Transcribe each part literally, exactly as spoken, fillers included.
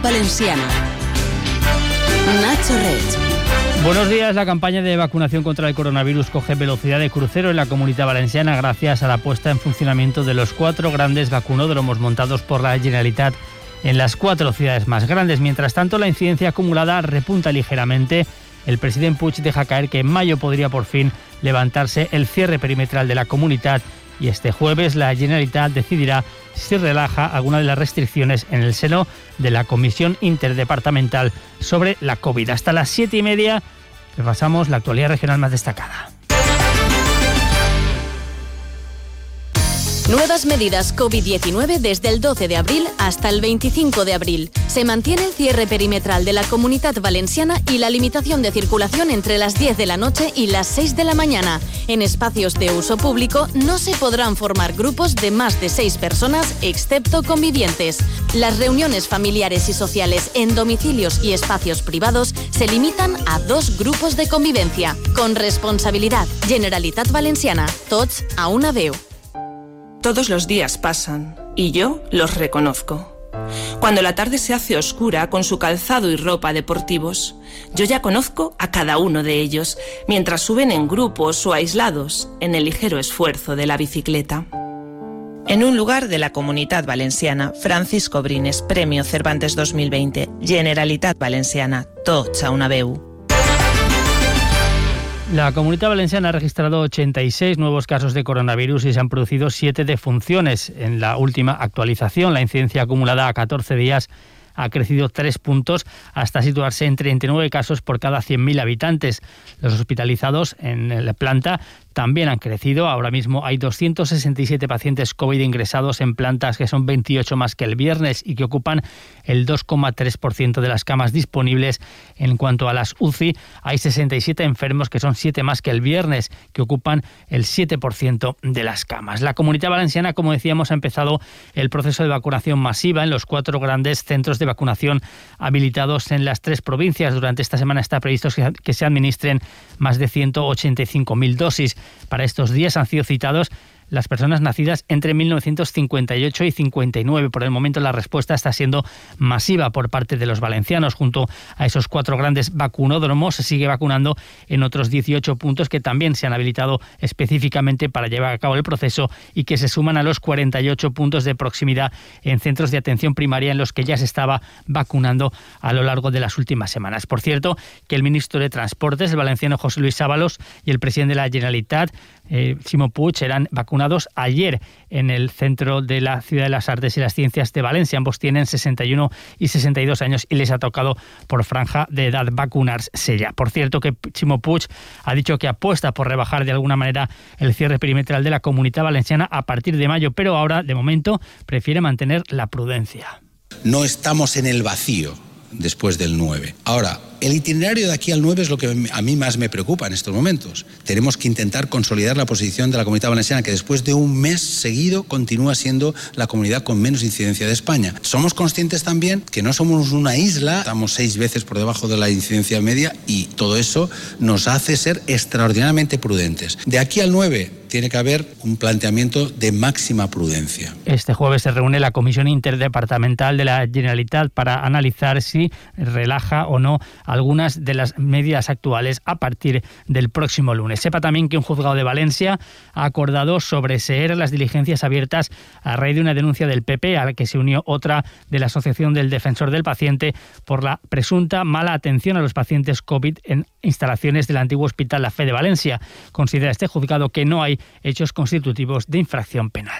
Valenciana. Nacho Reig. Buenos días. La campaña de vacunación contra el coronavirus coge velocidad de crucero en la Comunitat Valenciana gracias a la puesta en funcionamiento de los cuatro grandes vacunódromos montados por la Generalitat en las cuatro ciudades más grandes. Mientras tanto, la incidencia acumulada repunta ligeramente. El presidente Puig deja caer que en mayo podría por fin levantarse el cierre perimetral de la Comunitat y este jueves la Generalitat decidirá si relaja alguna de las restricciones en el seno de la Comisión Interdepartamental sobre la COVID. Hasta las siete y media repasamos la actualidad regional más destacada. Nuevas medidas COVID diecinueve desde el doce de abril hasta el veinticinco de abril. Se mantiene el cierre perimetral de la Comunitat Valenciana y la limitación de circulación entre las diez de la noche y las seis de la mañana. En espacios de uso público no se podrán formar grupos de más de seis personas, excepto convivientes. Las reuniones familiares y sociales en domicilios y espacios privados se limitan a dos grupos de convivencia. Con responsabilidad. Generalitat Valenciana. Tots a una veu. Todos los días pasan, y yo los reconozco. Cuando la tarde se hace oscura con su calzado y ropa deportivos, yo ya conozco a cada uno de ellos, mientras suben en grupos o aislados en el ligero esfuerzo de la bicicleta. En un lugar de la Comunitat Valenciana, Francisco Brines, Premio Cervantes dos mil veinte, Generalitat Valenciana, tots a una veu. La Comunitat Valenciana ha registrado ochenta y seis nuevos casos de coronavirus y se han producido siete defunciones. En la última actualización, la incidencia acumulada a catorce días ha crecido tres puntos hasta situarse en treinta y nueve casos por cada cien mil habitantes. Los hospitalizados en la planta también han crecido. Ahora mismo hay doscientos sesenta y siete pacientes COVID ingresados en plantas, que son veintiocho más que el viernes y que ocupan el dos coma tres por ciento de las camas disponibles. En cuanto a las U C I, hay sesenta y siete enfermos, que son siete más que el viernes, que ocupan el siete por ciento de las camas. La Comunitat Valenciana, como decíamos, ha empezado el proceso de vacunación masiva en los cuatro grandes centros de vacunación habilitados en las tres provincias. Durante esta semana está previsto que se administren más de ciento ochenta y cinco mil dosis. Para estos días han sido citados las personas nacidas entre mil novecientos cincuenta y ocho y cincuenta y nueve. Por el momento la respuesta está siendo masiva por parte de los valencianos. Junto a esos cuatro grandes vacunódromos se sigue vacunando en otros dieciocho puntos que también se han habilitado específicamente para llevar a cabo el proceso y que se suman a los cuarenta y ocho puntos de proximidad en centros de atención primaria en los que ya se estaba vacunando a lo largo de las últimas semanas. Por cierto, que el ministro de Transportes, el valenciano José Luis Ábalos, y el presidente de la Generalitat, eh, Ximo Puig, eran vacunados ayer en el Centro de la Ciudad de las Artes y las Ciencias de Valencia. Ambos tienen sesenta y uno y sesenta y dos años y les ha tocado por franja de edad vacunarse ya. Por cierto, que Ximo Puig ha dicho que apuesta por rebajar de alguna manera el cierre perimetral de la Comunitat Valenciana a partir de mayo, pero ahora, de momento, prefiere mantener la prudencia. No estamos en el vacío después del nueve. Ahora, el itinerario de aquí al nueve es lo que a mí más me preocupa en estos momentos. Tenemos que intentar consolidar la posición de la Comunitat Valenciana, que después de un mes seguido continúa siendo la comunidad con menos incidencia de España. Somos conscientes también que no somos una isla, estamos seis veces por debajo de la incidencia media y todo eso nos hace ser extraordinariamente prudentes. De aquí al nueve tiene que haber un planteamiento de máxima prudencia. Este jueves se reúne la Comisión Interdepartamental de la Generalitat para analizar si relaja o no algunas de las medidas actuales a partir del próximo lunes. Sepa también que un juzgado de Valencia ha acordado sobreseer las diligencias abiertas a raíz de una denuncia del P P, a la que se unió otra de la Asociación del Defensor del Paciente, por la presunta mala atención a los pacientes COVID en instalaciones del antiguo Hospital La Fe de Valencia. Considera este juzgado que no hay hechos constitutivos de infracción penal.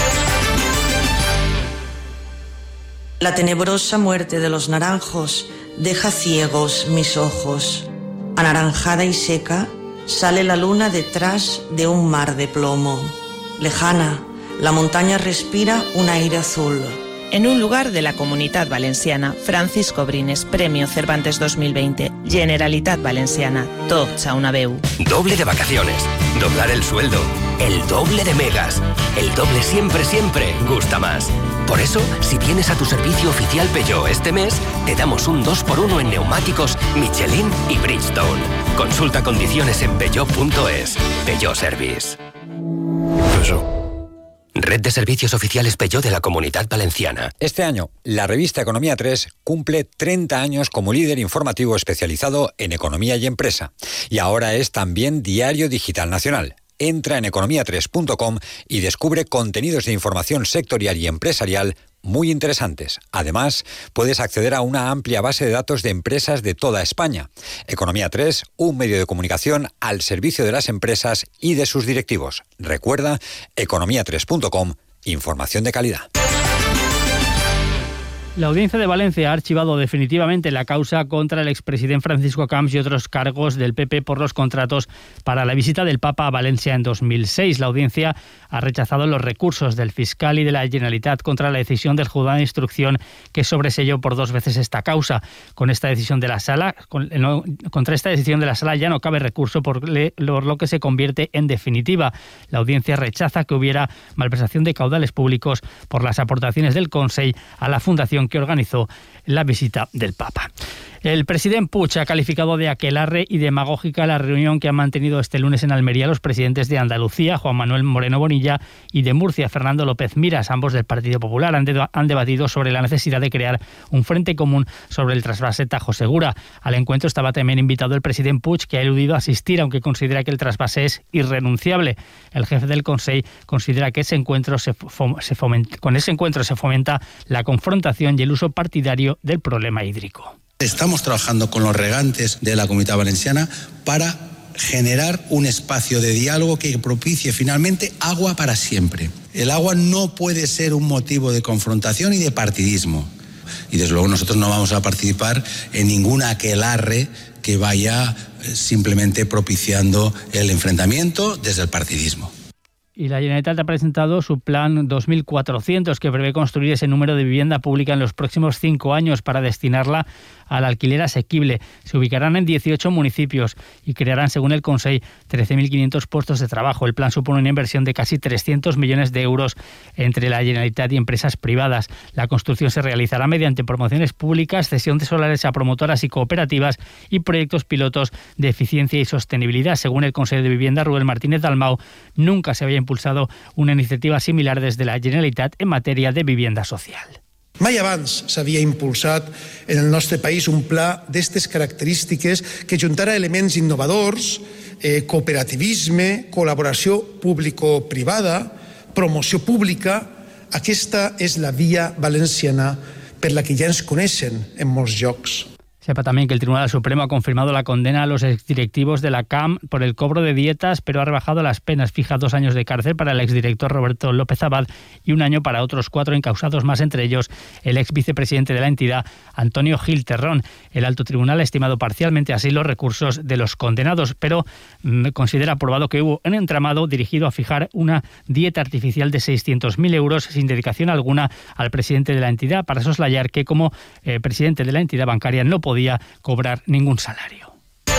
La tenebrosa muerte de los naranjos deja ciegos mis ojos. Anaranjada y seca sale la luna detrás de un mar de plomo. Lejana, la montaña respira un aire azul. En un lugar de la Comunitat Valenciana, Francisco Brines, Premio Cervantes dos mil veinte, Generalitat Valenciana, tots a una veu. Doble de vacaciones, doblar el sueldo, el doble de megas, el doble siempre, siempre gusta más. Por eso, si vienes a tu servicio oficial Peugeot este mes, te damos un dos por uno en neumáticos Michelin y Bridgestone. Consulta condiciones en peugeot punto es. Peugeot Service. Peugeot. Red de servicios oficiales Peugeot de la Comunidad Valenciana. Este año, la revista Economía tres cumple treinta años como líder informativo especializado en economía y empresa. Y ahora es también diario digital nacional. Entra en economía tres punto com y descubre contenidos de información sectorial y empresarial muy interesantes. Además, puedes acceder a una amplia base de datos de empresas de toda España. Economía tres, un medio de comunicación al servicio de las empresas y de sus directivos. Recuerda, economía tres punto com, información de calidad. La Audiencia de Valencia ha archivado definitivamente la causa contra el expresidente Francisco Camps y otros cargos del P P por los contratos para la visita del Papa a Valencia en dos mil seis. La Audiencia ha rechazado los recursos del fiscal y de la Generalitat contra la decisión del juzgado de instrucción que sobreseyó por dos veces esta causa. Con esta decisión de la sala, con, no, contra esta decisión de la sala ya no cabe recurso por, le, por lo que se convierte en definitiva. La Audiencia rechaza que hubiera malversación de caudales públicos por las aportaciones del Consell a la fundación que organizó la visita del Papa. El presidente Puig ha calificado de aquelarre y demagógica la reunión que han mantenido este lunes en Almería los presidentes de Andalucía, Juan Manuel Moreno Bonilla, y de Murcia, Fernando López Miras, ambos del Partido Popular. Han, de, han debatido sobre la necesidad de crear un frente común sobre el trasvase Tajo Segura. Al encuentro estaba también invitado el presidente Puig, que ha eludido asistir, aunque considera que el trasvase es irrenunciable. El jefe del Consell considera que ese encuentro se fom- se fomenta, con ese encuentro se fomenta la confrontación y el uso partidario del problema hídrico. Estamos trabajando con los regantes de la Comunidad Valenciana para generar un espacio de diálogo que propicie finalmente agua para siempre. El agua no puede ser un motivo de confrontación y de partidismo. Y desde luego nosotros no vamos a participar en ningún aquelarre que vaya simplemente propiciando el enfrentamiento desde el partidismo. Y la Generalitat ha presentado su plan dos mil cuatrocientos, que prevé construir ese número de vivienda pública en los próximos cinco años para destinarla al alquiler asequible. Se ubicarán en dieciocho municipios y crearán, según el Consell, trece mil quinientos puestos de trabajo. El plan supone una inversión de casi trescientos millones de euros entre la Generalitat y empresas privadas. La construcción se realizará mediante promociones públicas, cesión de solares a promotoras y cooperativas y proyectos pilotos de eficiencia y sostenibilidad. Según el Consell de Vivienda, Rubén Martínez Dalmau, nunca se había impulsado una iniciativa similar desde la Generalitat en materia de vivienda social. Mai abans s'havia impulsat en el nostre país un pla d'aquestes característiques que juntara elements innovadors, eh, cooperativisme, col·laboració público-privada, promoció pública. Aquesta és la via valenciana per la que ja ens coneixen en molts llocs. Sepa también que el Tribunal Supremo ha confirmado la condena a los exdirectivos de la C A M por el cobro de dietas, pero ha rebajado las penas. Fija dos años de cárcel para el exdirector Roberto López Abad y un año para otros cuatro encausados más, entre ellos el ex vicepresidente de la entidad, Antonio Gil Terrón. El alto tribunal ha estimado parcialmente así los recursos de los condenados, pero mmm, considera probado que hubo un entramado dirigido a fijar una dieta artificial de seiscientos mil euros sin dedicación alguna al presidente de la entidad, para soslayar que como eh, presidente de la entidad bancaria no podía podía cobrar ningún salario.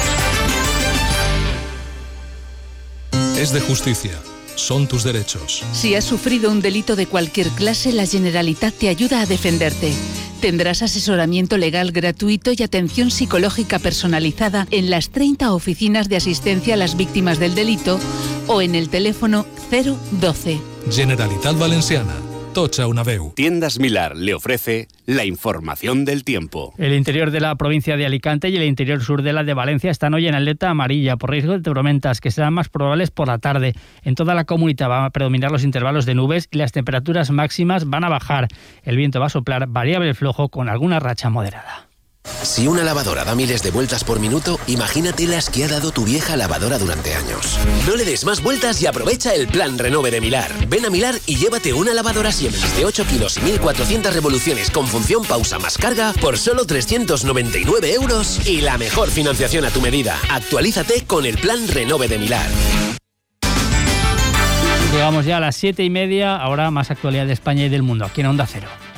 Es de justicia. Son tus derechos. Si has sufrido un delito de cualquier clase, la Generalitat te ayuda a defenderte. Tendrás asesoramiento legal gratuito y atención psicológica personalizada en las treinta oficinas de asistencia a las víctimas del delito o en el teléfono cero doce. Generalitat Valenciana. Tocha una veu. Tiendas Milar le ofrece la información del tiempo. El interior de la provincia de Alicante y el interior sur de la de Valencia están hoy en alerta amarilla por riesgo de tormentas que serán más probables por la tarde. En toda la comunidad van a predominar los intervalos de nubes y las temperaturas máximas van a bajar. El viento va a soplar variable flojo con alguna racha moderada. Si una lavadora da miles de vueltas por minuto, imagínate las que ha dado tu vieja lavadora durante años. No le des más vueltas y aprovecha el plan Renove de Milar. Ven a Milar y llévate una lavadora Siemens de ocho kilos y mil cuatrocientas revoluciones con función pausa más carga por solo trescientos noventa y nueve euros y la mejor financiación a tu medida. Actualízate con el plan Renove de Milar. Llegamos ya a las siete y media, ahora más actualidad de España y del mundo, aquí en Onda Cero.